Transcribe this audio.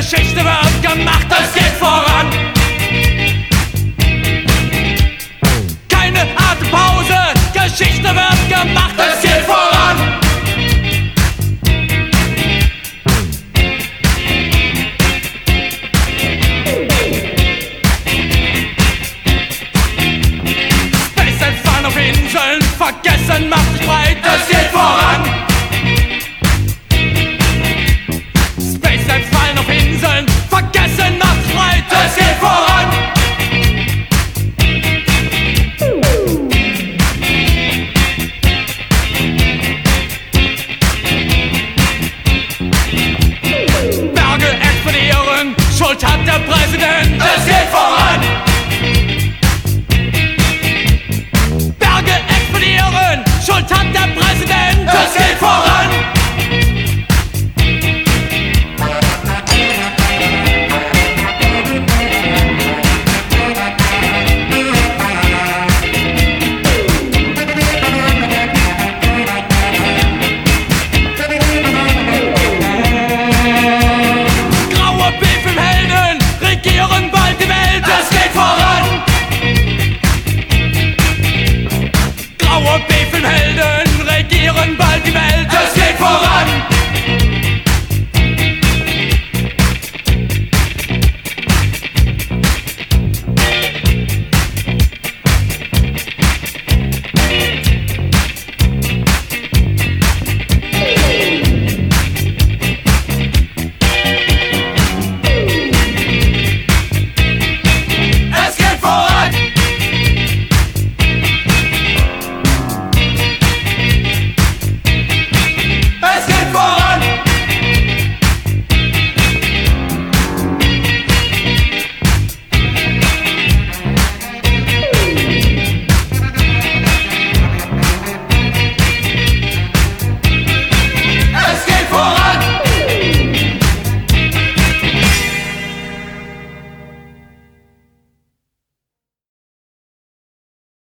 Geschichte wird gemacht, es geht voran. Keine Atempause, Geschichte wird gemacht, es geht voran. SpaceX fahren auf Inseln, vergessen macht sich breit, es geht voran. SpaceX fallen auf Inseln, vergessen macht sich breit, es geht voran. Berge explodieren, Schuld hat der Präsident, es geht voran. Berge explodieren, Schuld hat der Präsident, es geht voran.